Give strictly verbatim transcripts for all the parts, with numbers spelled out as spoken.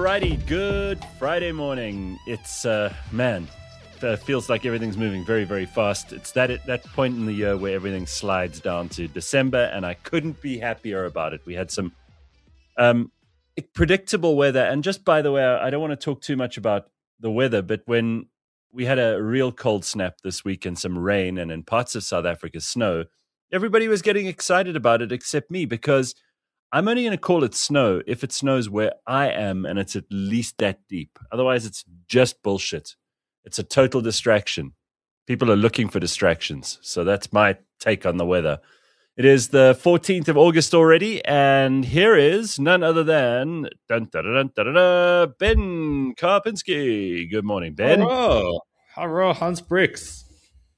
Alrighty, good Friday morning. It's, uh, man, it feels like everything's moving very, very fast. It's that at that point in the year where everything slides down to December, and I couldn't be happier about it. We had some um, predictable weather. And just by the way, I don't want to talk too much about the weather, but when we had a real cold snap this week and some rain and in parts of South Africa, snow, everybody was getting excited about it except me, because I'm only going to call it snow if it snows where I am and it's at least that deep. Otherwise, it's just bullshit. It's a total distraction. People are looking for distractions. So that's my take on the weather. It is the fourteenth of August already, and here is none other than dun, dun, dun, dun, dun, dun, Ben Karpinski. Good morning, Ben. Hello, hello, Hans Brix.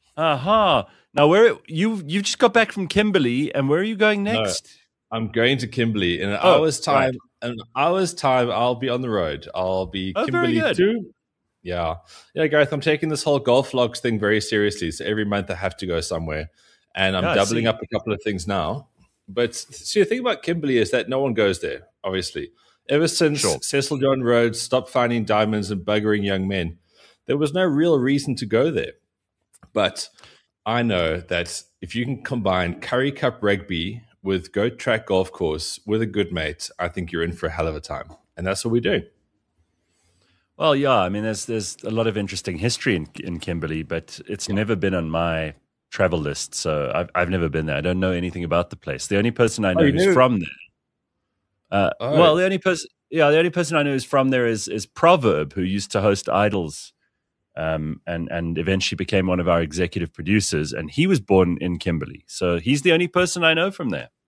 Aha. Now, where you you just got back from Kimberley, and where are you going next? No. I'm going to Kimberley in an oh, hour's time. Right. An hour's time, I'll be on the road. I'll be oh, Kimberley too. Yeah, yeah, Gareth. I'm taking this whole golf logs thing very seriously. So every month I have to go somewhere, and I'm yeah, doubling see. up a couple of things now. But see, the thing about Kimberley is that no one goes there. Obviously, ever since Sure. Cecil John Rhodes stopped finding diamonds and buggering young men, there was no real reason to go there. But I know that if you can combine Curry Cup rugby with Goat Track Golf Course with a good mate, I think you're in for a hell of a time. And that's what we do. Well, yeah, I mean, there's there's a lot of interesting history in, in Kimberley, but it's yeah. never been on my travel list, so I've I've never been there. I don't know anything about the place. The only person I know oh, who's knew? from there, uh, oh. well, the only person, yeah, the only person I know who's from there is is Proverb, who used to host Idols, um, and and eventually became one of our executive producers, and he was born in Kimberley, so he's the only person I know from there.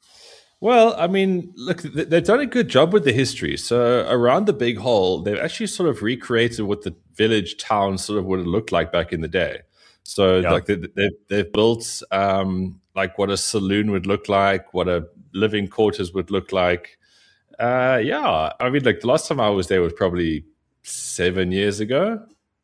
Well, I mean, look, they've done a good job with the history. So around the big hole, they've actually sort of recreated what the village town sort of would have looked like back in the day. So yeah. like they, they've, they've built um, like what a saloon would look like, what a living quarters would look like. Uh, yeah, I mean, like the last time I was there was probably seven years ago.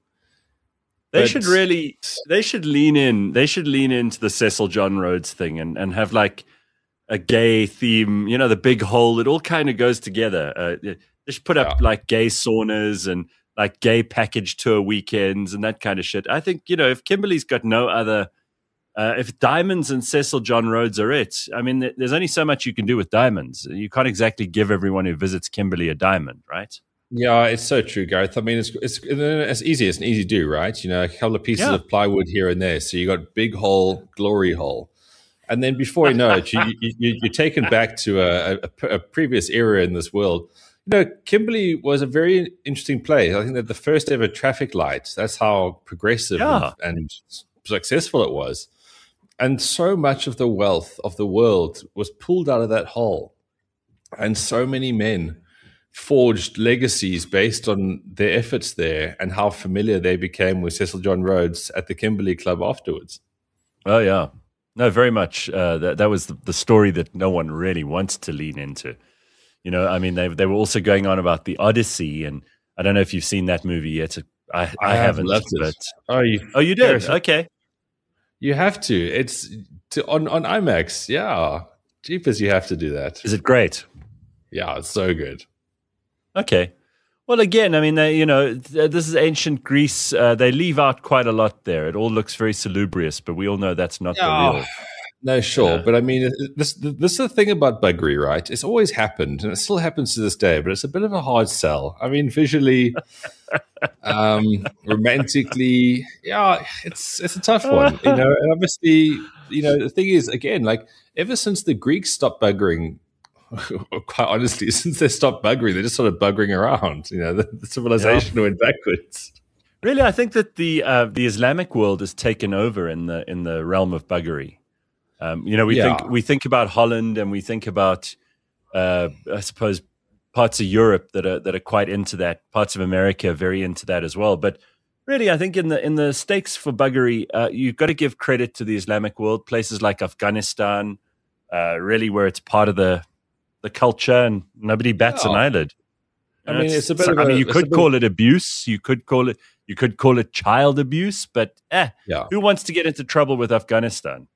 They but, should really, they should lean in. They should lean into the Cecil John Rhodes thing and, and have like a gay theme, you know, the big hole, it all kind of goes together. Uh, they should put up yeah. like gay saunas and like gay package tour weekends and that kind of shit. I think, you know, if Kimberley's got no other, uh, if diamonds and Cecil John Rhodes are it, I mean, th- there's only so much you can do with diamonds. You can't exactly give everyone who visits Kimberley a diamond, right? Yeah, it's so true, Gareth. I mean, it's it's it's easy. It's an easy do, right? You know, a couple of pieces yeah. of plywood here and there. So you got big hole, glory hole. And then before you know it, you, you, you're taken back to a, a, a previous era in this world. You know, Kimberley was a very interesting place. I think that the first ever traffic light, that's how progressive yeah. and, and successful it was. And so much of the wealth of the world was pulled out of that hole. And so many men forged legacies based on their efforts there and how familiar they became with Cecil John Rhodes at the Kimberley Club afterwards. Oh, yeah. No, very much. Uh, that that was the, the story that no one really wants to lean into. You know, I mean, they they were also going on about the Odyssey, and I don't know if you've seen that movie yet. I I, I haven't. Loved it. But oh, you oh, you did? Okay, you have to. It's to, on on IMAX. Yeah, jeepers, you have to do that. Is it great? Yeah, it's so good. Okay. Well, again, I mean, they, you know, this is ancient Greece. Uh, they leave out quite a lot there. It all looks very salubrious, but we all know that's not yeah. the real. No, sure. Yeah. But I mean, this, this is the thing about buggery, right? It's always happened, and it still happens to this day, but it's a bit of a hard sell. I mean, visually, um, romantically, yeah, it's it's a tough one. You know, and obviously, you know, the thing is, again, like, ever since the Greeks stopped buggering, quite honestly, since they stopped buggering, they're just sort of buggering around. You know, the, the civilization yeah. went backwards. Really, I think that the uh, the Islamic world has taken over in the in the realm of buggery. Um, you know, we yeah. think we think about Holland, and we think about, uh, I suppose, parts of Europe that are that are quite into that. Parts of America are very into that as well. But really, I think in the in the stakes for buggery, uh, you've got to give credit to the Islamic world. Places like Afghanistan, uh, really, where it's part of the the culture, and nobody bats yeah. an eyelid. I mean, it's, it's a bit. Of I a, mean, you could bit, call it abuse. You could call it. You could call it child abuse. But eh, yeah. who wants to get into trouble with Afghanistan?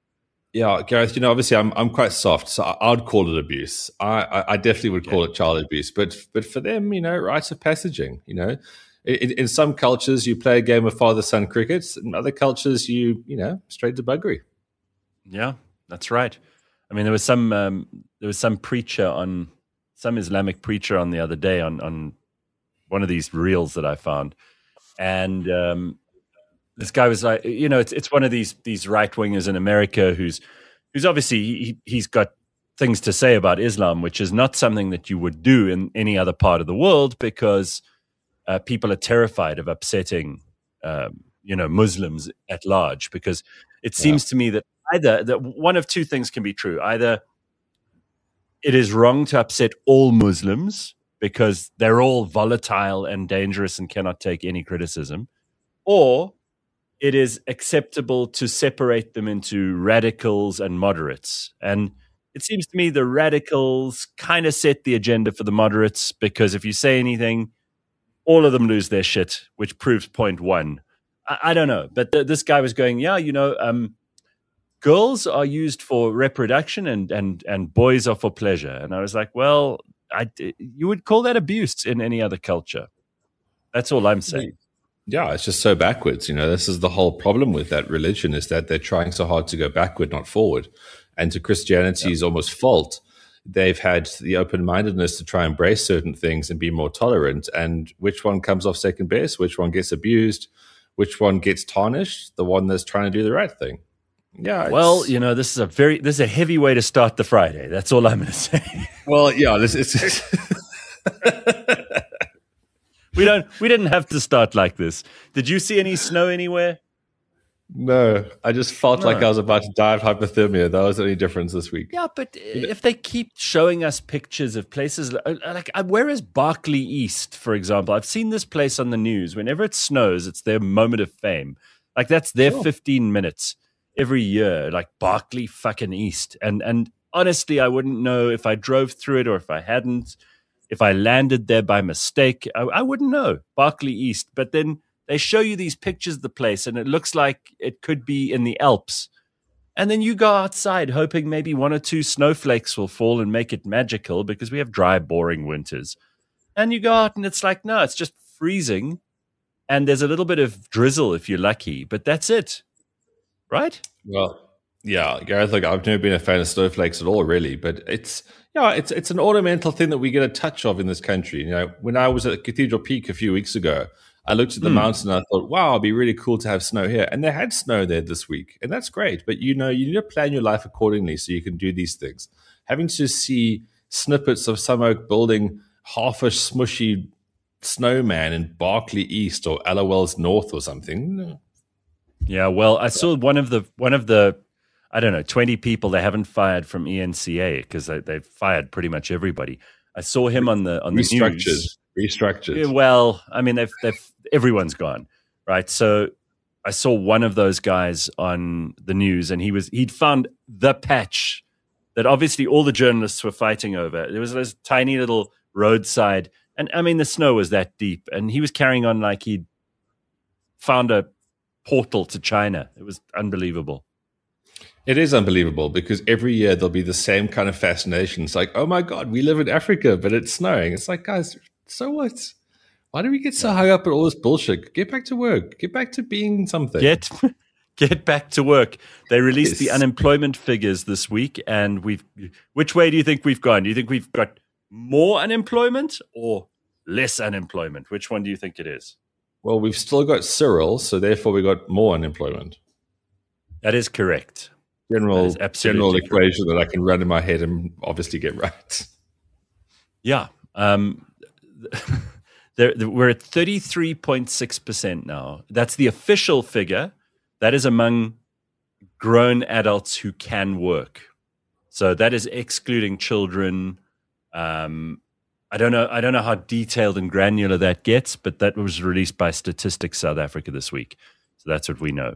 Yeah, Gareth, you know, obviously I'm I'm quite soft, so I, I'd call it abuse. I, I, I definitely would Okay. call it child abuse, but but for them, you know, rites of passaging. You know, in, in some cultures you play a game of father son cricket, in other cultures you you know straight to buggery. Yeah, that's right. I mean, there was some um, there was some preacher on some Islamic preacher on the other day on on one of these reels that I found, and um, this guy was like, you know, it's it's one of these these right wingers in America who's who's obviously he, he's got things to say about Islam, which is not something that you would do in any other part of the world because uh, people are terrified of upsetting, um, you know, Muslims at large. Because it Yeah. seems to me that either that one of two things can be true: either it is wrong to upset all Muslims because they're all volatile and dangerous and cannot take any criticism, or it is acceptable to separate them into radicals and moderates. And it seems to me the radicals kind of set the agenda for the moderates because if you say anything, all of them lose their shit, which proves point one. I, I don't know. But th- this guy was going, yeah, you know, um, girls are used for reproduction and, and, and boys are for pleasure. And I was like, well, I, you would call that abuse in any other culture. That's all I'm saying. Yeah, it's just so backwards. You know, this is the whole problem with that religion is that they're trying so hard to go backward, not forward. And to Christianity's yeah. almost fault, they've had the open-mindedness to try and embrace certain things and be more tolerant. And which one comes off second best? Which one gets abused? Which one gets tarnished? The one that's trying to do the right thing. Yeah. Well, you know, this is a very this is a heavy way to start the Friday. That's all I'm going to say. Well, yeah, this is. We don't. We didn't have to start like this. Did you see any snow anywhere? No, I just felt no. like I was about to die of hypothermia. That was the only difference this week. Yeah, but if they keep showing us pictures of places like where is Berkeley East, for example? I've seen this place on the news. Whenever it snows, it's their moment of fame. Like that's their sure. fifteen minutes every year. Like Berkeley fucking East, and and honestly, I wouldn't know if I drove through it or if I hadn't. If I landed there by mistake, I, I wouldn't know. Berkeley East. But then they show you these pictures of the place, and it looks like it could be in the Alps. And then you go outside hoping maybe one or two snowflakes will fall and make it magical because we have dry, boring winters. And you go out and it's like, no, it's just freezing. And there's a little bit of drizzle if you're lucky. But that's it. Right? Well, yeah, Gareth, like I've never been a fan of snowflakes at all, really. But it's... Yeah, it's it's an ornamental thing that we get a touch of in this country. You know, when I was at Cathedral Peak a few weeks ago, I looked at the mm. mountain and I thought, wow, it'd be really cool to have snow here. And they had snow there this week. And that's great. But, you know, you need to plan your life accordingly so you can do these things. Having to see snippets of some oak building half a smushy snowman in Berkeley East or LOL's North or something. No. Yeah, well, I saw one of the one of the I don't know, twenty people they haven't fired from E N C A because they, they've fired pretty much everybody. I saw him on the on the restructured, news. Restructured. Yeah, well, I mean, they've they've everyone's gone, right? So I saw one of those guys on the news, and he was he'd found the patch that obviously all the journalists were fighting over. There was this tiny little roadside, and I mean, the snow was that deep, and he was carrying on like he'd found a portal to China. It was unbelievable. It is unbelievable because every year there'll be the same kind of fascination. It's like, oh my God, we live in Africa, but it's snowing. It's like, guys, so what? Why do we get so hung up at all this bullshit? Get back to work. Get back to being something. Get get back to work. They released yes. the unemployment figures this week, and we've. Which way do you think we've gone? Do you think we've got more unemployment or less unemployment? Which one do you think it is? Well, we've still got Cyril, so therefore we got more unemployment. That is correct. General general equation correct. That I can run in my head and obviously get right. Yeah. Um, there, we're at thirty-three point six percent now. That's the official figure. That is among grown adults who can work. So that is excluding children. Um, I don't know. I don't know how detailed and granular that gets, but that was released by Statistics South Africa this week. So that's what we know.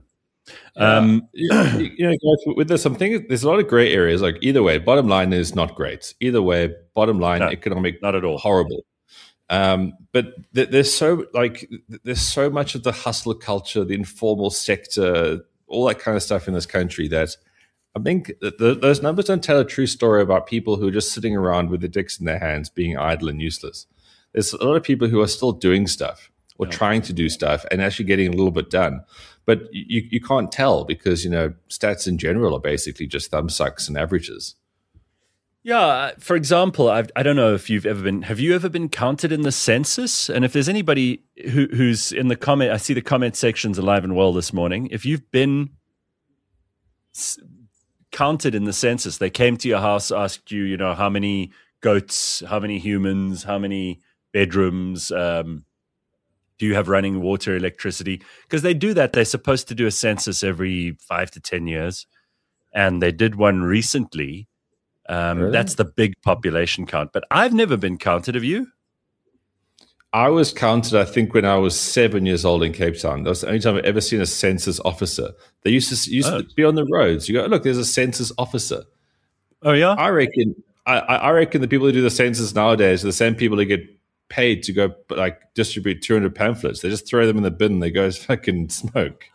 Um, yeah. you, you know, guys, with this, I'm thinking there's a lot of gray areas. Like either way, bottom line is not great. Either way, bottom line, no, economic, not at all horrible. Um, but th- there's so like there's so much of the hustle culture, the informal sector, all that kind of stuff in this country that I think that the, those numbers don't tell a true story about people who are just sitting around with their dicks in their hands, being idle and useless. There's a lot of people who are still doing stuff or Yeah. trying to do stuff and actually getting a little bit done. But you, you can't tell because, you know, stats in general are basically just thumb sucks and averages. Yeah, for example, I've, I don't know if you've ever been. Have you ever been counted in the census? And if there's anybody who, who's in the comment, I see the comment section's alive and well this morning. If you've been s- counted in the census, they came to your house, asked you, you know, how many goats, how many humans, how many bedrooms, um, do you have running water, electricity? Because they do that. They're supposed to do a census every five to ten years, and they did one recently. Um, Really? That's the big population count. But I've never been counted. Have you? I was counted, I think, when I was seven years old in Cape Town. That was the only time I've ever seen a census officer. They used to used Oh. to be on the roads. You go, look, there's a census officer. Oh, yeah? I reckon. I, I reckon the people who do the census nowadays are the same people who get paid to go like distribute two hundred pamphlets. They just throw them in the bin and they go fucking smoke.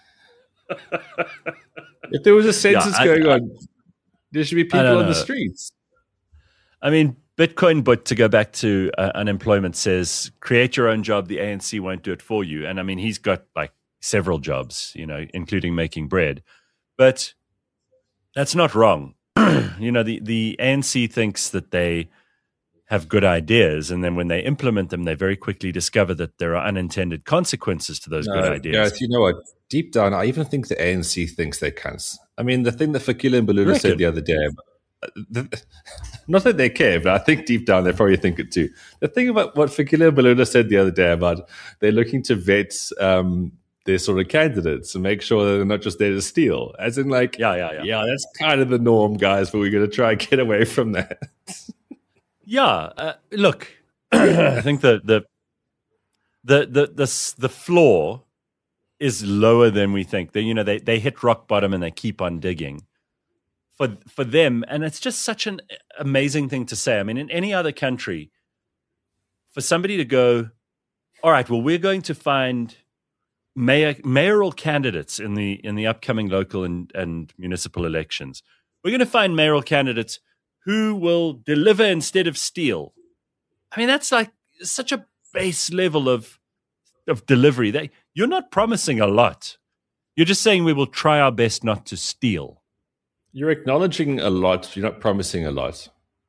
If there was a census Yeah, I- going I- on, there should be people don't on the know. streets. I mean, Bitcoin, but to go back to uh, unemployment, says create your own job. The A N C won't do it for you. And I mean, he's got like several jobs, you know, including making bread. But that's not wrong. You know, the, the A N C thinks that they have good ideas. And then when they implement them, they very quickly discover that there are unintended consequences to those good No, ideas. Gareth, you know what? Deep down, I even think the A N C thinks they're cunts. I mean, the thing that Fikile Mbalula Reckon? said the other day, the, not that they care, but I think deep down they probably think it too. The thing about what Fikile Mbalula said the other day about they're looking to vet um, their sort of candidates and make sure that they're not just there to steal. As in, like, Yeah, yeah, yeah. yeah, that's kind of the norm, guys, but we're going to try and get away from that. Yeah, uh, look, I think the the the the the s- the floor is lower than we think. They, you know, they they hit rock bottom and they keep on digging. For for them, and it's just such an amazing thing to say. I mean, in any other country, for somebody to go, all right, well, we're going to find mayor mayoral candidates in the in the upcoming local and, and municipal elections. We're going to find mayoral candidates who will deliver instead of steal. I mean, that's like such a base level of of delivery. That you're not promising a lot. You're just saying we will try our best not to steal. You're acknowledging a lot, you're not promising a lot.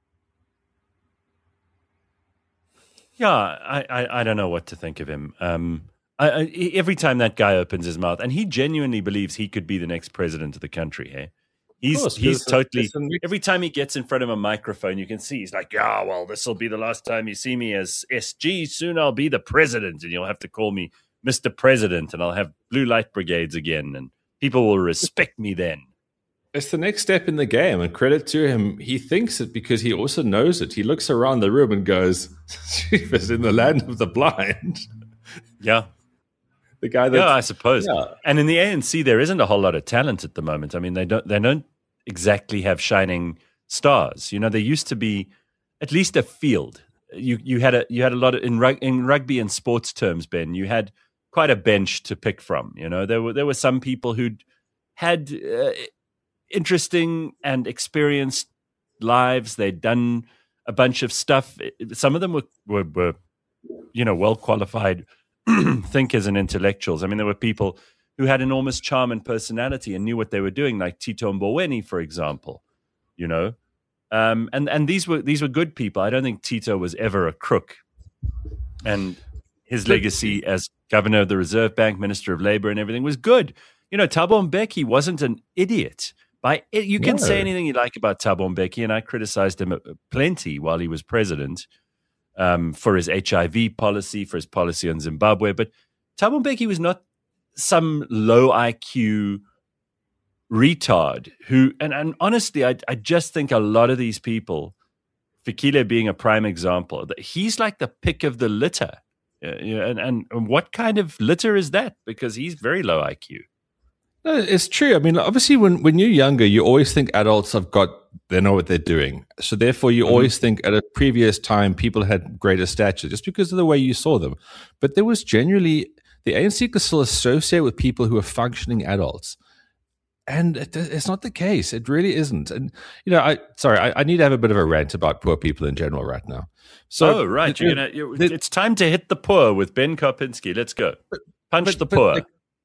Yeah, I, I, I don't know what to think of him. Um, I, I, every time that guy opens his mouth, and he genuinely believes he could be the next president of the country. Hey, he's course, he's it's a- totally. it's a mix- Every time he gets in front of a microphone, you can see he's like, "Yeah, well, this will be the last time you see me as S G. Soon I'll be the president, and you'll have to call me Mister President, and I'll have blue light brigades again, and people will respect me then." It's the next step in the game, and credit to him. He thinks it because he also knows it. He looks around the room and goes, "Jeepers, in the land of the blind." Yeah, The guy that, yeah, I suppose. yeah. And in the A N C, there isn't a whole lot of talent at the moment. I mean, they don't they don't exactly have shining stars. You know, there used to be at least a field. You you had a you had a lot of in rug, in rugby and sports terms, Ben. You had quite a bench to pick from. You know, there were there were some people who'd had uh, interesting and experienced lives. They'd done a bunch of stuff. Some of them were were, were you know well qualified thinkers and intellectuals. I mean, there were people who had enormous charm and personality and knew what they were doing, like Tito Mboweni, for example. You know, um, and and these were these were good people. I don't think Tito was ever a crook, and his legacy as governor of the Reserve Bank, Minister of Labor, and everything was good. You know, Thabo Mbeki wasn't an idiot. By you can No. say anything you like about Thabo Mbeki, and I criticized him plenty while he was president. Um, for his H I V policy, for his policy on Zimbabwe. But Thabo Mbeki was not some low I Q retard who, and, and honestly, I, I just think a lot of these people, Fikile being a prime example, that he's like the pick of the litter. Uh, you know, and, and, and what kind of litter is that? Because he's very low I Q. No, it's true. I mean, obviously, when, when you're younger, you always think adults have got, they know what they're doing. So therefore, you Mm-hmm. always think at a previous time, people had greater stature just because of the way you saw them. But there was generally, the A N C could still associate with people who are functioning adults. And it, it's not the case. It really isn't. And, you know, I sorry, I, I need to have a bit of a rant about poor people in general right now. So, oh, right. the, You're gonna, you're, the, it's time to hit the poor with Ben Karpinski. Let's go. Punch but, the but, poor. Like,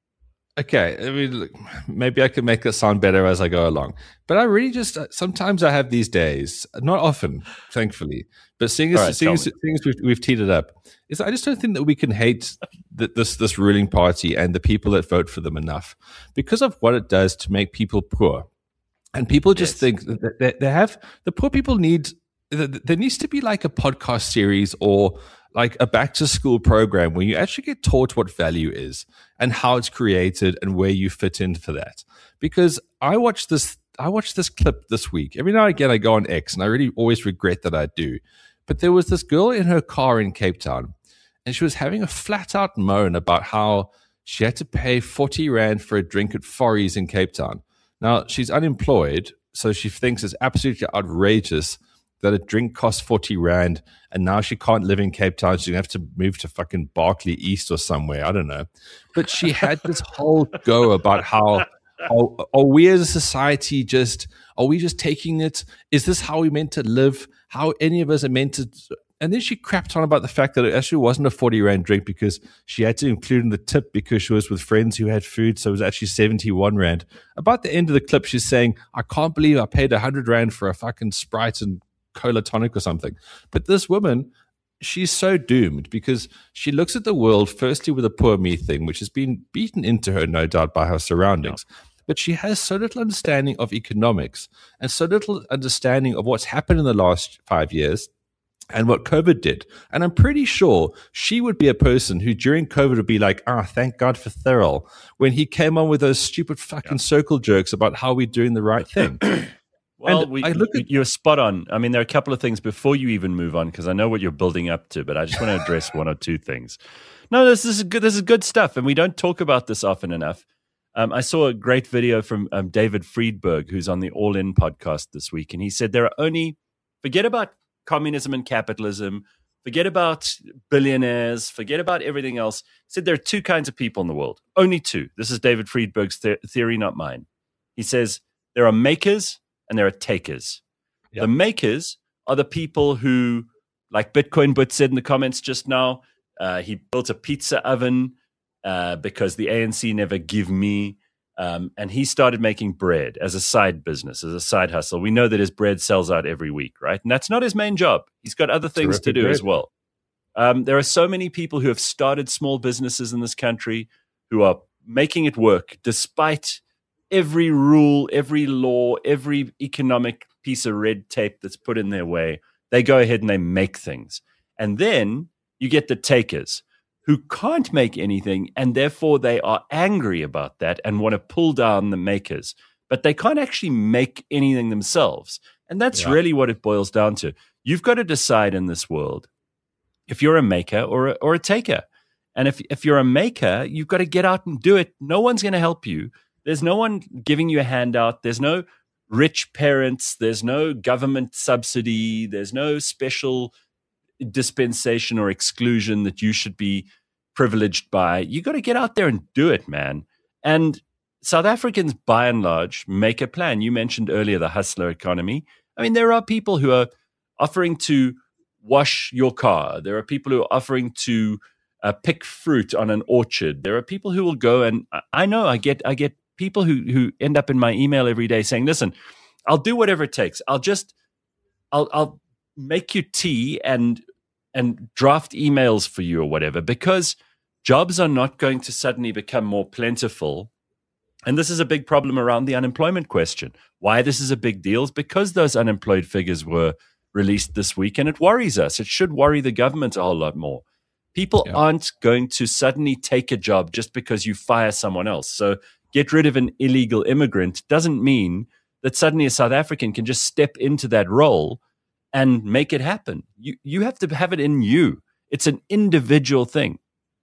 okay. I mean, look, maybe I can make it sound better as I go along. But I really just, sometimes I have these days, not often, thankfully, but seeing as, right, seeing as, seeing as we've, we've teed it up, is I just don't think that we can hate the, this this ruling party and the people that vote for them enough because of what it does to make people poor. And people just yes. think that they, they have, the poor people need, there needs to be like a podcast series or like a back to school program where you actually get taught what value is and how it's created and where you fit in for that. Because I watched this, I watched this clip this week. Every now and again I go on X and I really always regret that I do. But there was this girl in her car in Cape Town and she was having a flat out moan about how she had to pay forty rand for a drink at Forries in Cape Town. Now, she's unemployed, so she thinks it's absolutely outrageous that a drink costs forty rand and now she can't live in Cape Town. She's going to have to move to fucking Berkeley East or somewhere. I don't know. But she had this whole go about how, are, are we as a society just, are we just taking it? Is this how we meant to live? How any of us are meant to... And then she crapped on about the fact that it actually wasn't a forty rand drink because she had to include in the tip because she was with friends who had food. So it was actually seventy-one rand. About the end of the clip, she's saying, I can't believe I paid one hundred rand for a fucking Sprite and cola tonic or something. But this woman, she's so doomed because she looks at the world firstly with a poor me thing, which has been beaten into her, no doubt, by her surroundings. Yeah. But she has so little understanding of economics and so little understanding of what's happened in the last five years and what COVID did. And I'm pretty sure she would be a person who during COVID would be like, ah, thank God for Thurl, when he came on with those stupid fucking yeah. circle jerks about how we're doing the right thing. Well, we, I look at, you're spot on. I mean, there are a couple of things before you even move on, because I know what you're building up to, but I just want to address one or two things. No, this is good. This is good stuff, and we don't talk about this often enough. Um, I saw a great video from um, David Friedberg, who's on the All In podcast this week, and he said there are only, forget about communism and capitalism, forget about billionaires, forget about everything else. He said there are two kinds of people in the world, only two. This is David Friedberg's the- theory, not mine. He says there are makers and there are takers. Yep. The makers are the people who, like Bitcoin But said in the comments just now, uh, he built a pizza oven uh, because the A N C never give me. Um, and he started making bread as a side business, as a side hustle. We know that his bread sells out every week, right? And that's not his main job. He's got other things to do bread. as well. Um, there are so many people who have started small businesses in this country who are making it work despite every rule, every law, every economic piece of red tape that's put in their way. They go ahead and they make things. And then you get the takers who can't make anything, and therefore they are angry about that and want to pull down the makers. But they can't actually make anything themselves. And that's yeah. really what it boils down to. You've got to decide in this world if you're a maker or a, or a taker. And if, if you're a maker, you've got to get out and do it. No one's going to help you. There's no one giving you a handout. There's no rich parents. There's no government subsidy. There's no special dispensation or exclusion that you should be privileged by. You got to get out there and do it, man. And South Africans, by and large, make a plan. You mentioned earlier the hustler economy. I mean, there are people who are offering to wash your car. There are people who are offering to uh, pick fruit on an orchard. There are people who will go, and I know I get I get people who who end up in my email every day saying, "Listen, I'll do whatever it takes. I'll just I'll I'll make you tea and and draft emails for you or whatever, because jobs are not going to suddenly become more plentiful." And this is a big problem around the unemployment question. Why this is a big deal is because those unemployed figures were released this week, and it worries us. It should worry the government a whole lot more. People yeah. aren't going to suddenly take a job just because you fire someone else. So get rid of an illegal immigrant doesn't mean that suddenly a South African can just step into that role and make it happen. You you have to have it in you. It's an individual thing.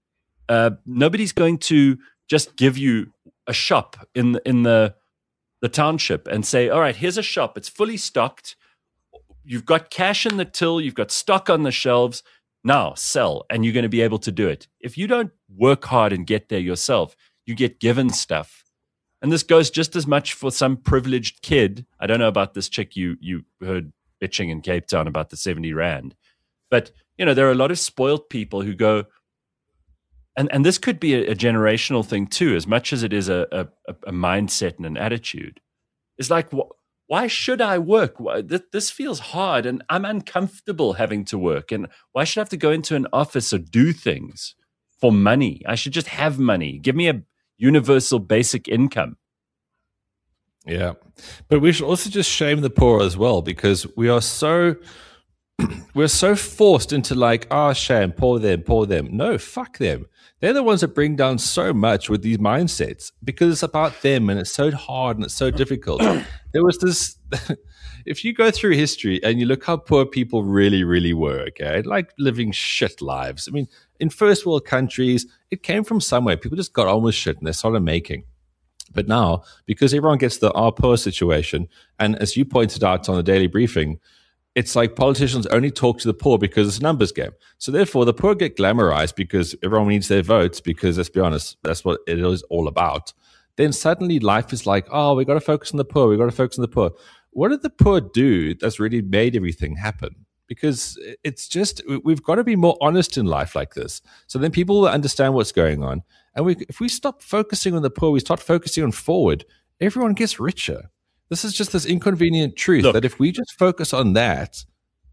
Uh, nobody's going to just give you a shop in the, in the the township and say, "All right, here's a shop. It's fully stocked. You've got cash in the till. You've got stock on the shelves. Now sell," and you're going to be able to do it. If you don't work hard and get there yourself, you get given stuff. And this goes just as much for some privileged kid. I don't know about this chick you you heard bitching in Cape Town about the seventy rand. But, you know, there are a lot of spoiled people who go, and, and this could be a, a generational thing too, as much as it is a, a, a mindset and an attitude. It's like, wh- why should I work? Why, th- this feels hard and I'm uncomfortable having to work. And why should I have to go into an office or do things for money? I should just have money. Give me a universal basic income. Yeah. But we should also just shame the poor as well, because we are so we're so forced into like, oh, shame, poor them, poor them. No, fuck them. They're the ones that bring down so much with these mindsets, because it's about them and it's so hard and it's so difficult. There was this, if you go through history and you look how poor people really, really were, okay, like living shit lives. I mean, in first world countries, it came from somewhere. People just got on with shit and they started making. But now, because everyone gets the our poor situation, and as you pointed out on the daily briefing, it's like politicians only talk to the poor because it's a numbers game. So therefore, the poor get glamorized because everyone needs their votes, because let's be honest, that's what it is all about. Then suddenly life is like, oh, we got to focus on the poor. We got to focus on the poor. What did the poor do that's really made everything happen? Because it's just, we've got to be more honest in life like this. So then people will understand what's going on. And we, if we stop focusing on the poor, we start focusing on forward, everyone gets richer. This is just this inconvenient truth Look, that if we just focus on that,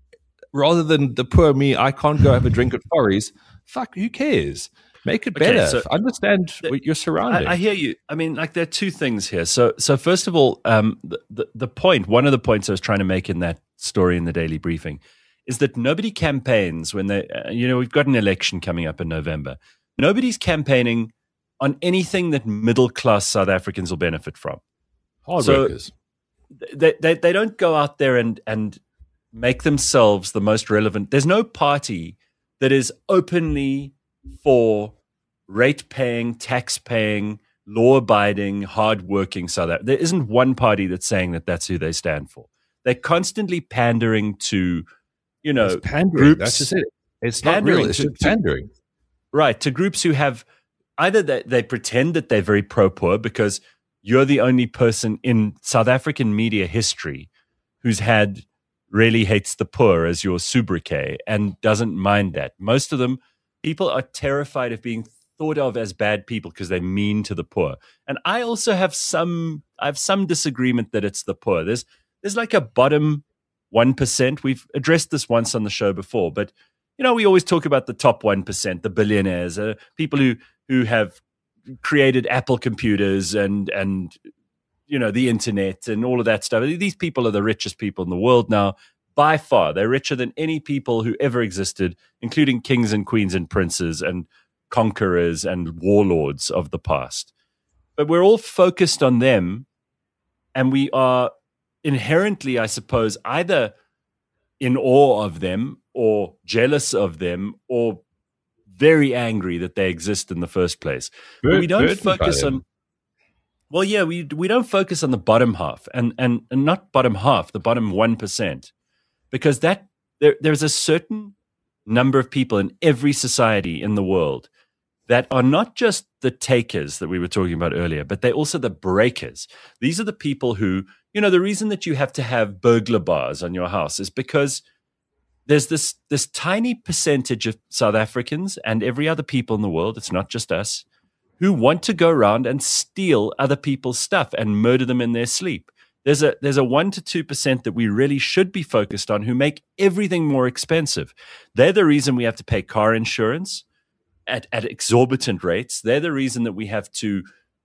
rather than the poor me, I can't go have a drink at Forries, fuck, who cares? Make it better. Okay, so Understand the, your surroundings. I, I hear you. I mean, like, there are two things here. So, so first of all, um, the, the, the point, one of the points I was trying to make in that story in the daily briefing is that nobody campaigns when they, uh, you know, we've got an election coming up in November. Nobody's campaigning on anything that middle-class South Africans will benefit from. Hard so, workers. They, they they don't go out there and and make themselves the most relevant. There's no party that is openly for rate-paying, tax-paying, law-abiding, hard-working South Africa. There isn't one party that's saying that that's who they stand for. They're constantly pandering to, you know, it's pandering. Groups. That's just it. It's not real. It's just pandering. To, right, to groups who have either they, they pretend that they're very pro-poor because you're the only person in South African media history who's had really hates the poor as your sobriquet and doesn't mind that. Most of them, people are terrified of being thought of as bad people because they're mean to the poor. And I also have some, I have some disagreement that it's the poor. There's, there's like a bottom one percent. We've addressed this once on the show before, but you know, we always talk about the top one percent, the billionaires, uh, people who, who have created Apple computers and and you know the internet and all of that stuff. These people are the richest people in the world now, by far. They're richer than any people who ever existed, including kings and queens and princes and conquerors and warlords of the past. But we're all focused on them, and we are inherently, I suppose, either in awe of them or jealous of them or very angry that they exist in the first place. But we don't focus on, well, yeah, we we don't focus on the bottom half, and and, and not bottom half, the bottom one percent, because that there there's a certain number of people in every society in the world that are not just the takers that we were talking about earlier, but they're also the breakers. These are the people who, you know, the reason that you have to have burglar bars on your house is because there's this this tiny percentage of South Africans and every other people in the world, it's not just us, who want to go around and steal other people's stuff and murder them in their sleep. There's a there's a one to two percent that we really should be focused on who make everything more expensive. They're the reason we have to pay car insurance at, at exorbitant rates. They're the reason that we have to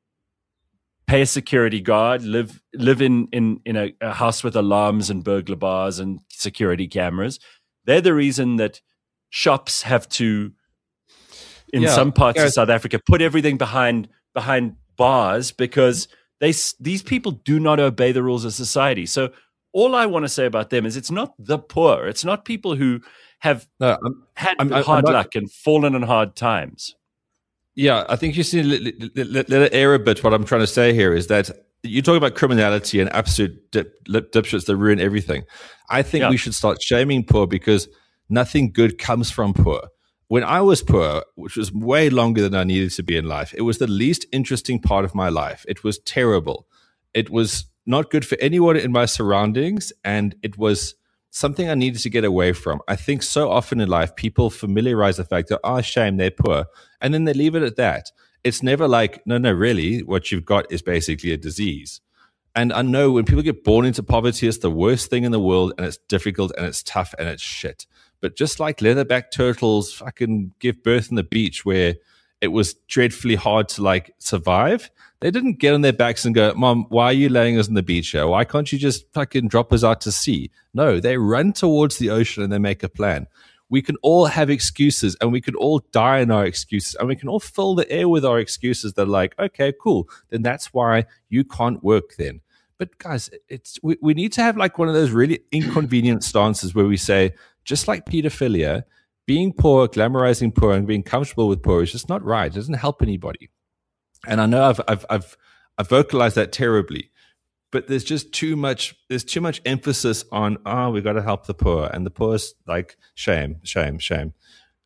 pay a security guard, live live in in, in a, a house with alarms and burglar bars and security cameras. They're the reason that shops have to, in yeah, some parts yeah. of South Africa, put everything behind behind bars because they these people do not obey the rules of society. So all I want to say about them is it's not the poor. It's not people who have no, I'm, had I'm, hard I'm not, luck and fallen on hard times. Yeah, I think you see, let it air a bit. What I'm trying to say here is that you talk about criminality and absolute dip, lip dipshits that ruin everything. I think yeah. we should start shaming poor because nothing good comes from poor. when I was poor, which was way longer than I needed to be in life, it was the least interesting part of my life. It was terrible. It was not good for anyone in my surroundings, and it was something I needed to get away from. I think so often in life, people familiarize the fact that, oh, shame, they're poor, and then they leave it at that. It's never like, no, no, really, what you've got is basically a disease. And I know when people get born into poverty, it's the worst thing in the world, and it's difficult, and it's tough, and it's shit. But just like leatherback turtles fucking give birth on the beach where it was dreadfully hard to like survive, they didn't get on their backs and go, Mom, why are you laying us on the beach here? Why can't you just fucking drop us out to sea? No, they run towards the ocean and they make a plan. We can all have excuses, and we can all die in our excuses, and we can all fill the air with our excuses that are like, okay, cool. Then that's why you can't work then. But guys, it's we, we need to have like one of those really inconvenient stances where we say, just like pedophilia, being poor, glamorizing poor, and being comfortable with poor is just not right. It doesn't help anybody. And I know I've I've I've, I've vocalized that terribly, but there's just too much. There's too much emphasis on oh, we got to help the poor, and the poor's like shame, shame, shame.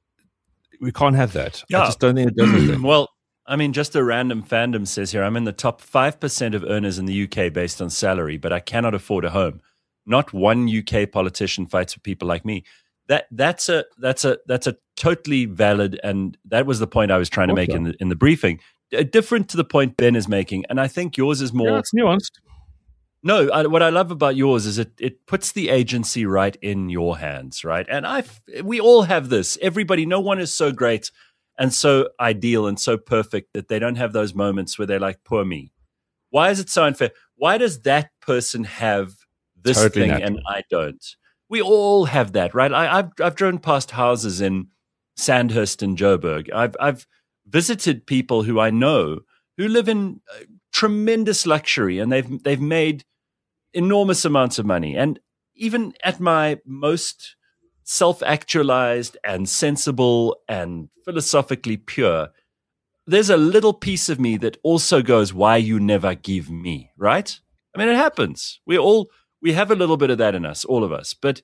We can't have that. Yeah. I just don't think it does anything. Well, I mean, just a random fandom says here, I'm in the top five percent of earners in the U K based on salary, but I cannot afford a home. Not one U K politician fights for people like me. That that's a that's a that's a totally valid, and that was the point I was trying to make in the in the briefing. Uh, different to the point Ben is making, and I think yours is more. Yeah, it's nuanced. No, I, what I love about yours is it it puts the agency right in your hands, right? And I we all have this. Everybody, no one is so great and so ideal and so perfect that they don't have those moments where they're like, poor me. Why is it so unfair? Why does that person have this Totally thing natural. and I don't? We all have that, right? I, I've I've driven past houses in Sandhurst and Joburg. I've I've visited people who I know who live in uh, tremendous luxury, and they've they've made enormous amounts of money. And even at my most self-actualized and sensible and philosophically pure, there's a little piece of me that also goes, why you never give me, right? I mean, it happens. We all, we have a little bit of that in us, all of us. But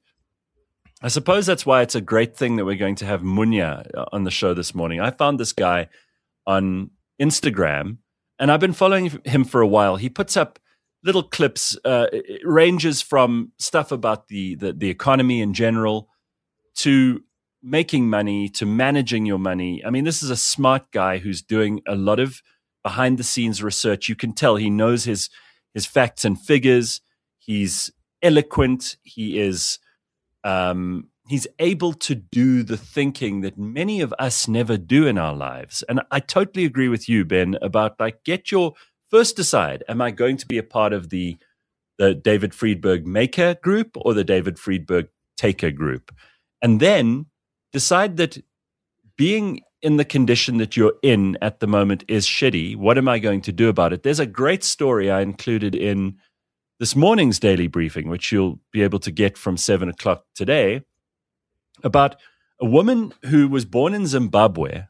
I suppose that's why it's a great thing that we're going to have Munya on the show this morning. I found this guy on Instagram, and I've been following him for a while. He puts up little clips, uh, it ranges from stuff about the, the the economy in general to making money, to managing your money. I mean, this is a smart guy who's doing a lot of behind the scenes research. You can tell he knows his his facts and figures. He's eloquent. He is um, he's able to do the thinking that many of us never do in our lives. And I totally agree with you, Ben, about like get your first decide, am I going to be a part of the the David Friedberg maker group or the David Friedberg taker group? And then decide that being in the condition that you're in at the moment is shitty. What am I going to do about it? There's a great story I included in this morning's daily briefing, which you'll be able to get from seven o'clock today, about a woman who was born in Zimbabwe.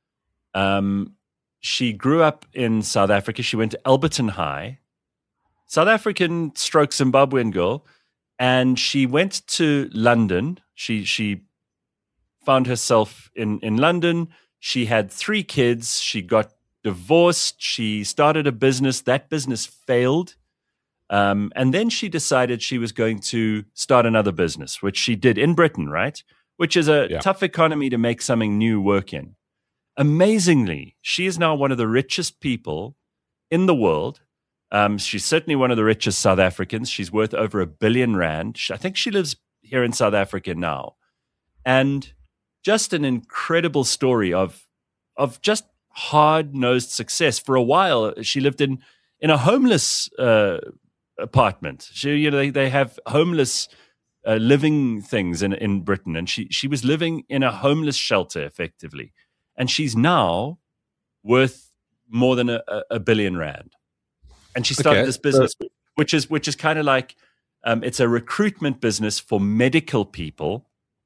Um, she grew up in South Africa. She went to Alberton High, South African stroke Zimbabwean girl, and she went to London. She she found herself in, in London. She had three kids. She got divorced. She started a business. That business failed. Um, and then she decided she was going to start another business, which she did in Britain, right? Which is a Yeah. tough economy to make something new work in. Amazingly, she is now one of the richest people in the world. Um, she's certainly one of the richest South Africans. She's worth over a billion rand. She- I think she lives here in South Africa now. And just an incredible story of of just hard-nosed success. For a while, she lived in in a homeless uh, apartment. She, you know, they, they have homeless uh, living things in in Britain, and she she was living in a homeless shelter effectively. And she's now worth more than a, a billion rand. And she started Okay, this business, which is which is kind of like um, it's a recruitment business for medical people.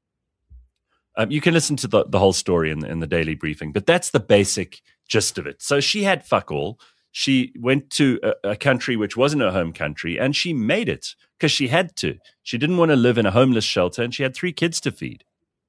Um, you can listen to the, the whole story in the, in the daily briefing, but that's the basic gist of it. So she had fuck all. She went to a, a country which wasn't her home country, and she made it because she had to. She didn't want to live in a homeless shelter, and she had three kids to feed.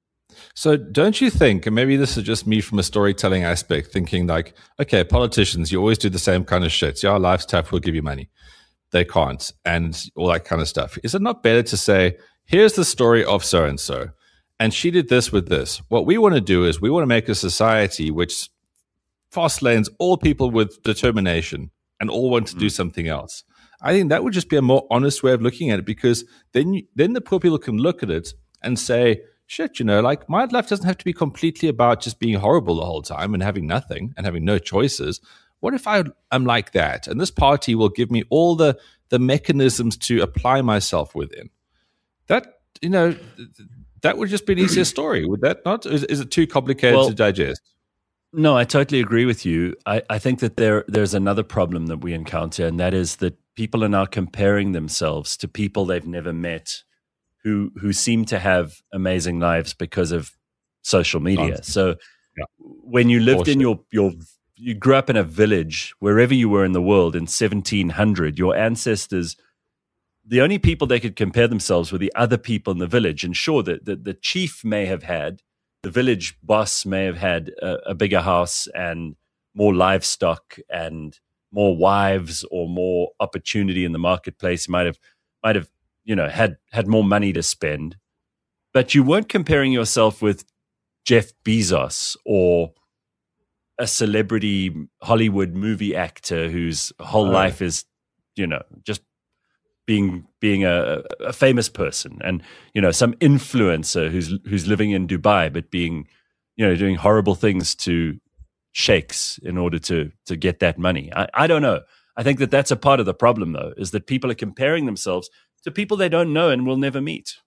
So don't you think, and maybe this is just me from a storytelling aspect, thinking like, okay, politicians, you always do the same kind of shit. Yeah, life's tough, we'll give you money. They can't, and all that kind of stuff. Is it not better to say, here's the story of so-and-so, and she did this with this. What we want to do is we want to make a society which fast lanes all people with determination and all want to do something else. I think that would just be a more honest way of looking at it, because then you, then the poor people can look at it and say, shit, you know, like my life doesn't have to be completely about just being horrible the whole time and having nothing and having no choices. What if I am like that? And this party will give me all the, the mechanisms to apply myself within. That, you know, that would just be an easier story. Would that not? Is, is it too complicated well, to digest? No, I totally agree with you. I, I think that there there's another problem that we encounter, and that is that people are now comparing themselves to people they've never met who who seem to have amazing lives because of social media. So yeah. when you lived in your, your, you grew up in a village, wherever you were in the world in seventeen hundred, your ancestors, the only people they could compare themselves were the other people in the village. And sure, the, the, the chief may have had, the village boss may have had a, a bigger house and more livestock and more wives or more opportunity in the marketplace, might have, might have, you know, had, had more money to spend, but you weren't comparing yourself with Jeff Bezos or a celebrity Hollywood movie actor whose whole oh. life is, you know, just being being a, a famous person, and you know, some influencer who's who's living in Dubai but being, you know, doing horrible things to sheikhs in order to to get that money. I, I don't know. I think that that's a part of the problem, though, is that people are comparing themselves to people they don't know and will never meet.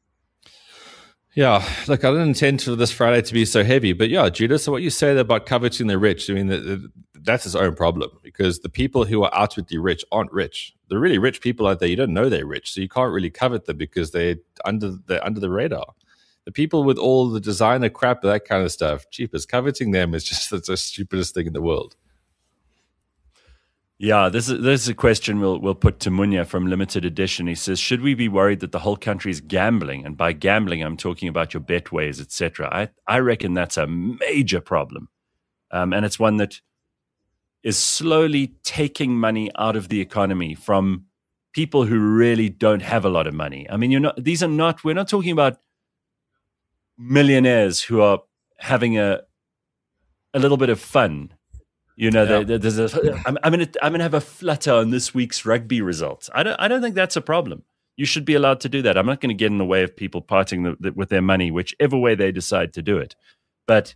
Yeah, look, I didn't intend for this Friday to be so heavy, but yeah, Judah, so what you say about coveting the rich, I mean, the, the, that's its own problem, because the people who are outwardly rich aren't rich. The really rich people out there, you don't know they're rich, so you can't really covet them because they're under, they're under the radar. The people with all the designer crap, that kind of stuff, cheapest, coveting them is just the stupidest thing in the world. Yeah, this is this is a question we'll we'll put to Munya from Limited Edition. He says, should we be worried that the whole country is gambling? And by gambling, I'm talking about your betways, et cetera. I I reckon that's a major problem, um, and it's one that is slowly taking money out of the economy from people who really don't have a lot of money. I mean, you're not; these are not. We're not talking about millionaires who are having a a little bit of fun. You know, yeah. there, there's a. I'm, I'm gonna. I'm gonna have a flutter on this week's rugby results. I don't. I don't think that's a problem. You should be allowed to do that. I'm not going to get in the way of people parting the, the, with their money, whichever way they decide to do it. But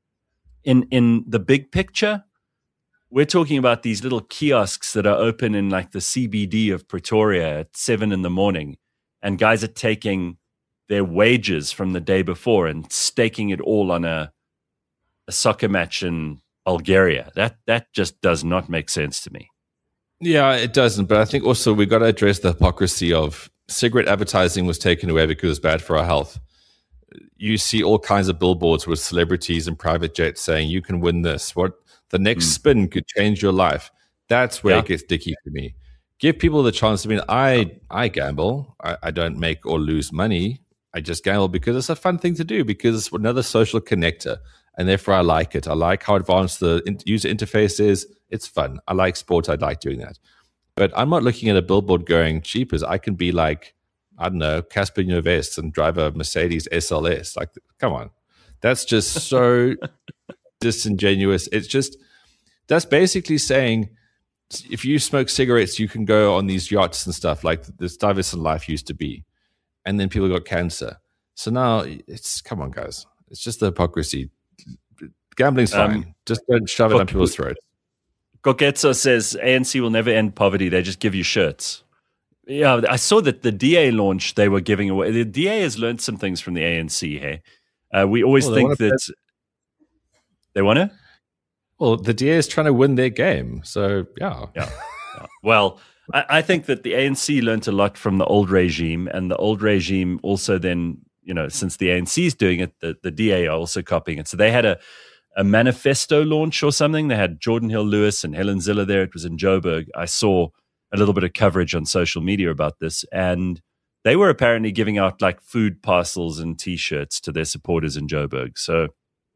in in the big picture, we're talking about these little kiosks that are open in like the C B D of Pretoria at seven in the morning, and guys are taking their wages from the day before and staking it all on a a soccer match in Bulgaria. That that just does not make sense to me. Yeah, it doesn't. But I think also we got to address the hypocrisy of cigarette advertising was taken away because it's bad for our health. You see all kinds of billboards with celebrities and private jets saying you can win this. What the next mm. spin could change your life. That's where yeah. it gets dicky for me. Give people the chance. I mean, I I gamble. I, I don't make or lose money. I just gamble because it's a fun thing to do, because it's another social connector. And therefore, I like it. I like how advanced the user interface is. It's fun. I like sports. I like doing that. But I'm not looking at a billboard going, cheapers. I can be like, I don't know, Casper Nyovest and drive a Mercedes S L S. Like, come on. That's just so disingenuous. It's just, that's basically saying, if you smoke cigarettes, you can go on these yachts and stuff like this Divison life used to be. And then people got cancer. So now it's, come on, guys. It's just the hypocrisy. Gambling's fine. Um, just don't shove it down people's throats. Koketso says A N C will never end poverty. They just give you shirts. Yeah, I saw that the D A launch they were giving away. The D A has learned some things from the A N C. Hey, uh, we always well, think that play. They want to. Well, the D A is trying to win their game. So yeah, yeah. yeah. Well, I, I think that the A N C learned a lot from the old regime, and the old regime also then, you know, since the A N C is doing it, the, the D A are also copying it. So they had a a manifesto launch or something. They had Jordan Hill-Lewis and Helen Ziller there. It was in Joburg. I saw a little bit of coverage on social media about this. And they were apparently giving out like food parcels and T-shirts to their supporters in Joburg. So,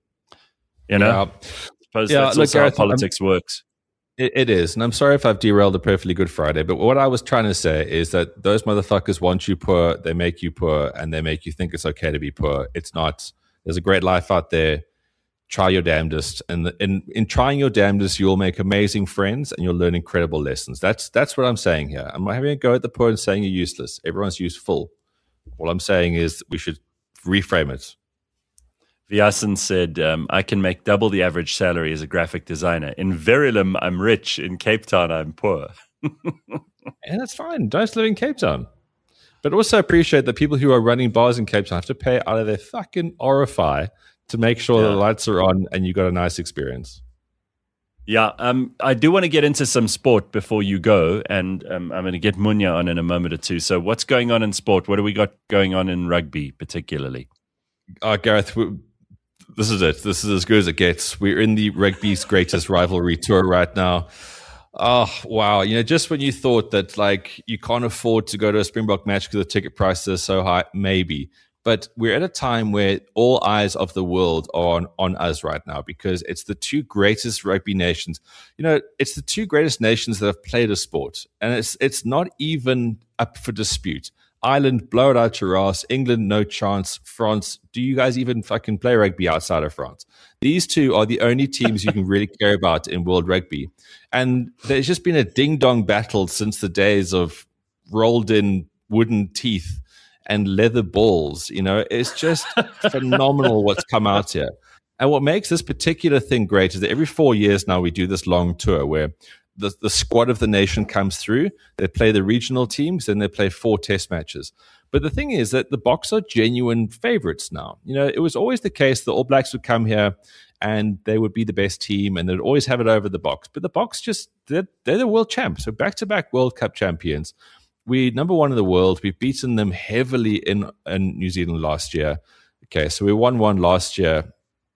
you know, Yeah. I suppose Yeah, that's look, also Gareth, how politics I'm, works. It, it is. And I'm sorry if I've derailed a perfectly good Friday, but what I was trying to say is that those motherfuckers want you poor, they make you poor, and they make you think it's okay to be poor. It's not. There's a great life out there. Try your damnedest. And in, in trying your damnedest, you'll make amazing friends and you'll learn incredible lessons. That's that's what I'm saying here. I'm not having a go at the poor and saying you're useless. Everyone's useful. All I'm saying is we should reframe it. Vyasan said, um, I can make double the average salary as a graphic designer. In Verulam, I'm rich. In Cape Town, I'm poor. And that's fine. Don't live in Cape Town. But also appreciate that people who are running bars in Cape Town have to pay out of their fucking orify to make sure yeah. the lights are on and you got a nice experience. Yeah, um, I do want to get into some sport before you go, and um, I'm going to get Munya on in a moment or two. So what's going on in sport? What do we got going on in rugby particularly? Uh, Gareth, this is it. This is as good as it gets. We're in the rugby's greatest rivalry tour right now. Oh, wow. You know, just when you thought that, like, you can't afford to go to a Springbok match because the ticket prices are so high, maybe. But we're at a time where all eyes of the world are on, on us right now because it's the two greatest rugby nations. You know, it's the two greatest nations that have played a sport. And it's it's not even up for dispute. Ireland, blow it out your ass. England, no chance. France, do you guys even fucking play rugby outside of France? These two are the only teams you can really care about in world rugby. And there's just been a ding-dong battle since the days of rolled-in wooden teeth and leather balls. You know, it's just phenomenal what's come out here. And what makes this particular thing great is that every four years now we do this long tour where the, the squad of the nation comes through. They play the regional teams, and they play four test matches. But the thing is that the Boks are genuine favorites now. You know, it was always the case the All Blacks would come here and they would be the best team and they'd always have it over the Boks. But the Boks just, they're, they're the world champs. So back-to-back World Cup champions. We're number one in the world. We've beaten them heavily in, in New Zealand last year. Okay, so we won one last year.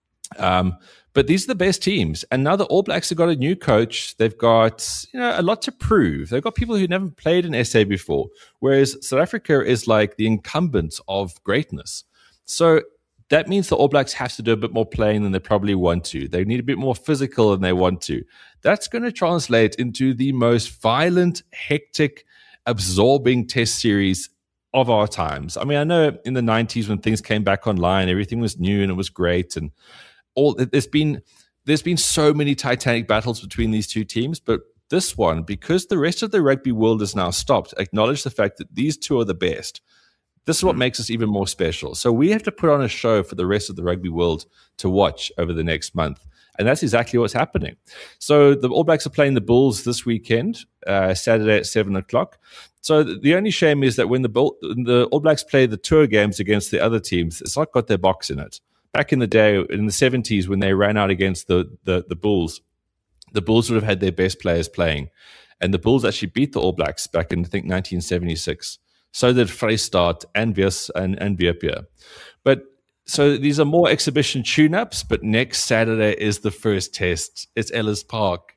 Um, but these are the best teams. And now the All Blacks have got a new coach. They've got, you know, a lot to prove. They've got people who never played in S A before, whereas South Africa is like the incumbent of greatness. So that means the All Blacks have to do a bit more playing than they probably want to. They need a bit more physical than they want to. That's going to translate into the most violent, hectic, absorbing test series of our times. I mean, I know in the nineties when things came back online, everything was new and it was great, and all there's been there's been so many titanic battles between these two teams, but this one, because the rest of the rugby world has now stopped, acknowledge the fact that these two are the best. This is what makes us even more special. So we have to put on a show for the rest of the rugby world to watch over the next month. And that's exactly what's happening. So the All Blacks are playing the Bulls this weekend, uh, Saturday at seven o'clock. So the only shame is that when the, Bull, the All Blacks play the tour games against the other teams, it's not got their box in it. Back in the day, in the seventies, when they ran out against the, the, the Bulls, the Bulls would have had their best players playing. And the Bulls actually beat the All Blacks back in, I think, nineteen seventy-six. So did Vrystaat and Wies and, and Wiepier. But so these are more exhibition tune-ups, but next Saturday is the first test. It's Ellis Park.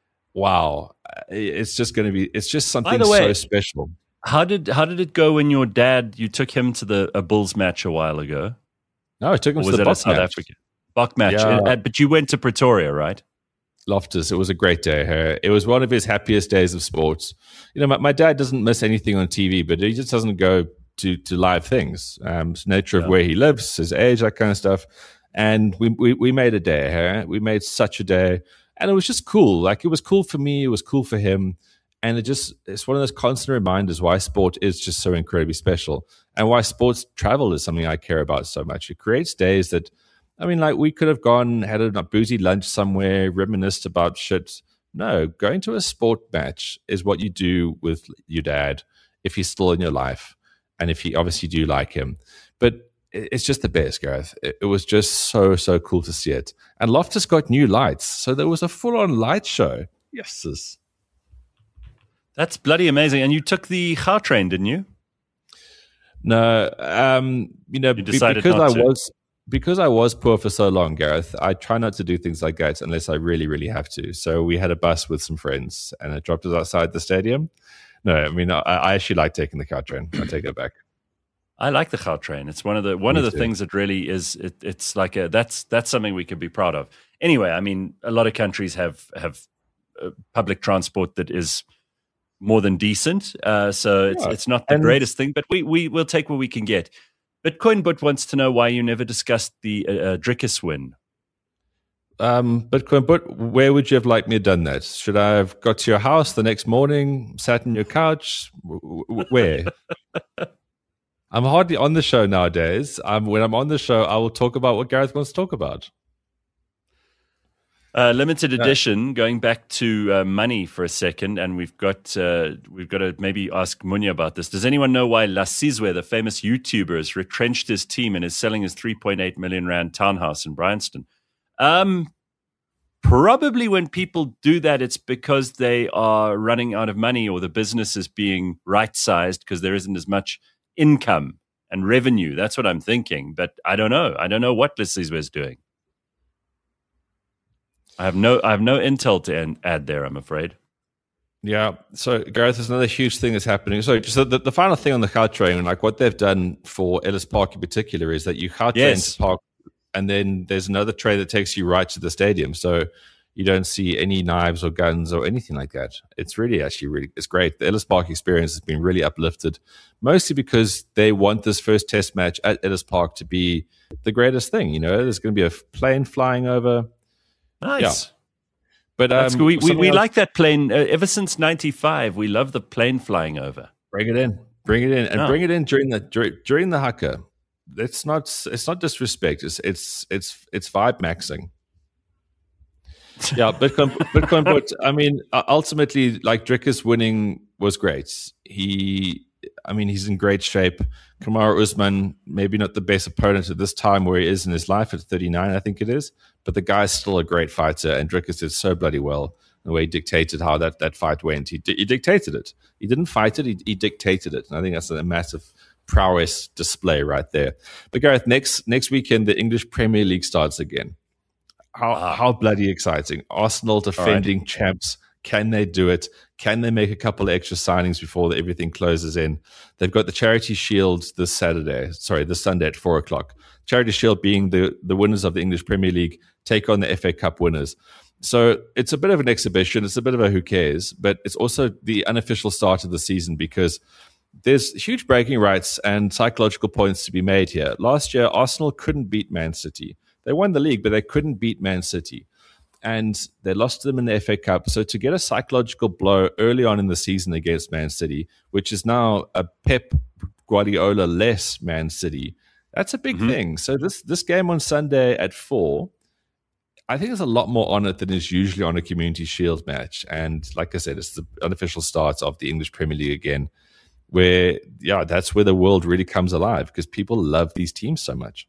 Wow. It's just going to be, it's just something way, so special. How did how did it go when your dad, you took him to the a Bulls match a while ago? No, I took him or to was the it Bok a South match. Africa? Bok match. Yeah. Uh, but you went to Pretoria, right? Loftus. It was a great day here. It was one of his happiest days of sports. You know, my, my dad doesn't miss anything on T V, but he just doesn't go to, to live things. Um, it's the nature of yeah. where he lives, his age, that kind of stuff. And we, we, we made a day here. We made such a day. And it was just cool. Like, it was cool for me. It was cool for him. And it just, it's one of those constant reminders why sport is just so incredibly special and why sports travel is something I care about so much. It creates days that, I mean, like, we could have gone, had a boozy lunch somewhere, reminisced about shit. No, going to a sport match is what you do with your dad if he's still in your life and if you obviously do like him. But it's just the best, Gareth. It, it was just so, so cool to see it. And Loftus got new lights. So there was a full-on light show. Yes. That's bloody amazing. And you took the Gautrain, didn't you? No, um, you know, you decided because not I to. was because I was poor for so long, Gareth. I try not to do things like that unless I really, really have to. So we had a bus with some friends, and it dropped us outside the stadium. No, I mean, I, I actually like taking the Gautrain. I take it back. I like the Gautrain. It's one of the one Me of the too. things that really is. It, it's like a that's that's something we could be proud of. Anyway, I mean, a lot of countries have have uh, public transport that is more than decent. Uh, so it's Yeah. it's not the And greatest thing, but we we will take what we can get. Bitcoin But wants to know why you never discussed the uh, uh, Drickus win. um, Bitcoin, but where would you have liked me to done that? Should I have got to your house the next morning, sat on your couch? W- w- Where? I'm hardly on the show nowadays. Um, when I'm on the show, I will talk about what Gareth wants to talk about. Uh, limited Uh, edition. Going back to uh, money for a second, and we've got uh, we've got to maybe ask Munya about this. Does anyone know why Lasizwe, the famous YouTuber, has retrenched his team and is selling his three point eight million rand townhouse in Bryanston? Um, probably when people do that, it's because they are running out of money or the business is being right sized because there isn't as much income and revenue. That's what I'm thinking, but I don't know. I don't know what Lasizwe is doing. I have no, I have no intel to en- add there. I'm afraid. Yeah. So, Gareth, there's another huge thing that's happening. So, just the, the final thing on the Gautrain, like what they've done for Ellis Park in particular, is that you Gautrain Yes. to Park, and then there's another train that takes you right to the stadium. So you don't see any knives or guns or anything like that. It's really, actually, really, it's great. The Ellis Park experience has been really uplifted, mostly because they want this first test match at Ellis Park to be the greatest thing. You know, there's going to be a plane flying over. Nice. Yeah. But um, That's good. We, we, something we else- like that plane uh, ever since ninety-five. We love the plane flying over. Bring it in, bring it in, and Yeah. bring it in during the dur- during the haka. It's not it's not disrespect. It's it's it's it's vibe maxing. Yeah, Bitcoin Bitcoin. But I mean, uh, ultimately, like Drickus winning was great. He, I mean, he's in great shape. Kamaru Usman, maybe not the best opponent at this time where he is in his life at thirty-nine, I think it is. But the guy's still a great fighter, and Drickus did so bloody well. The way he dictated how that, that fight went. He, he dictated it. He didn't fight it, he, he dictated it. And I think that's a massive prowess display right there. But Gareth, next next weekend, the English Premier League starts again. How, Ah. how bloody exciting. Arsenal defending champs. Can they do it? Can they make a couple of extra signings before the, everything closes in? They've got the Charity Shield this Saturday, sorry, this Sunday at four o'clock. Charity Shield being the, the winners of the English Premier League take on the F A Cup winners. So it's a bit of an exhibition. It's a bit of a who cares, but it's also the unofficial start of the season because there's huge bragging rights and psychological points to be made here. Last year, Arsenal couldn't beat Man City. They won the league, but they couldn't beat Man City. And they lost to them in the F A Cup. So to get a psychological blow early on in the season against Man City, which is now a Pep Guardiola-less Man City, that's a big Mhm. thing. So this this game on Sunday at four, I think there's a lot more on it than is usually on a Community Shield match. And like I said, it's the unofficial start of the English Premier League again, where, yeah, that's where the world really comes alive because people love these teams so much.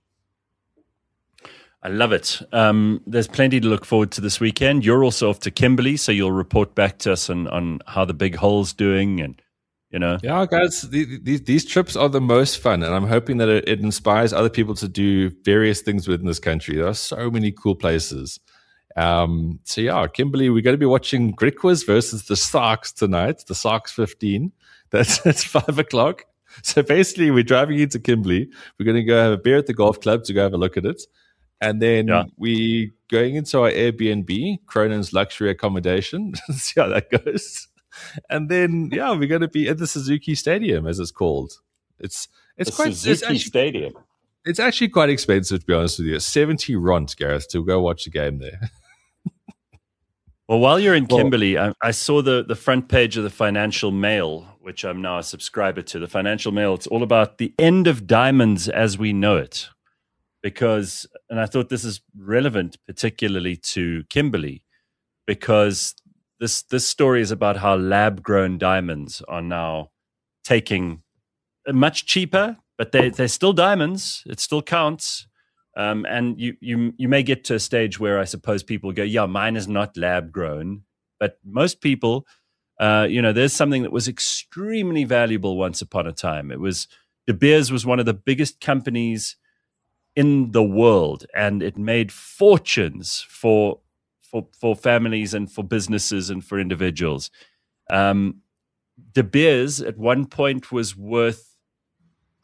I love it. Um, there's plenty to look forward to this weekend. You're also off to Kimberley, so you'll report back to us on, on how the big hole's doing and, you know. Yeah, guys, the, these these trips are the most fun, and I'm hoping that it, it inspires other people to do various things within this country. There are so many cool places. Um, so yeah, Kimberley, we're going to be watching Griquas versus the Sharks tonight. The Sharks fifteen. That's that's five o'clock. So basically, we're driving into Kimberley. We're going to go have a beer at the golf club to go have a look at it, and then Yeah. we going into our Airbnb, Cronin's luxury accommodation. See how that goes. And then, yeah, we're going to be at the Suzuki Stadium, as it's called. It's it's The quite it's Suzuki actually, Stadium. it's actually quite expensive, to be honest with you. It's seventy rand, Gareth, to go watch a game there. Well, while you're in Well- Kimberley, I, I saw the, the front page of the Financial Mail, which I'm now a subscriber to. The Financial Mail, it's all about the end of diamonds as we know it. Because, and I thought this is relevant particularly to Kimberley, because this this story is about how lab-grown diamonds are now taking much cheaper, but they, they're still diamonds. It still counts. Um, and you, you you may get to a stage where I suppose people go, yeah, mine is not lab grown. But most people, uh, you know, there's something that was extremely valuable once upon a time. It was, De Beers was one of the biggest companies in the world, and it made fortunes for for for families and for businesses and for individuals. Um, De Beers at one point was worth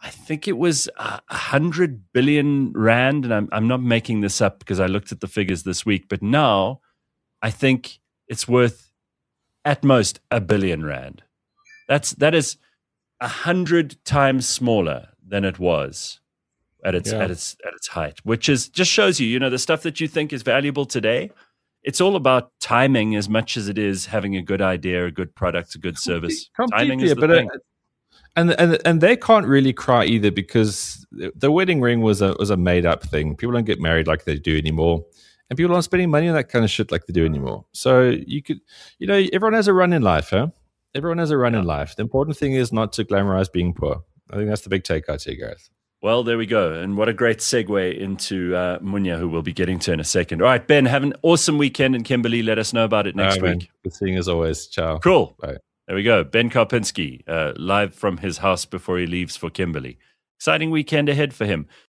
I think it was a hundred billion rand, and I'm I'm not making this up because I looked at the figures this week. But now, I think it's worth at most a billion rand. That's that is a hundred times smaller than it was at its Yeah. at its at its height, which is just shows you, you know, the stuff that you think is valuable today. It's all about timing as much as it is having a good idea, a good product, a good service. Completely, Timing is the but thing. uh, and and and they can't really cry either because the wedding ring was a was a made up thing. People don't get married like they do anymore, and people aren't spending money on that kind of shit like they do anymore. So you could, you know, everyone has a run in life, huh? Everyone has a run in life. The important thing is not to glamorize being poor. I think that's the big takeout here, Gareth. Well, there we go. And what a great segue into uh, Munya, who we'll be getting to in a second. All right, Ben, have an awesome weekend in Kimberley. Let us know about it next All right, week. man. Good seeing you as always. Ciao. Cool. Bye. There we go. Ben Karpinski, uh, live from his house before he leaves for Kimberley. Exciting weekend ahead for him.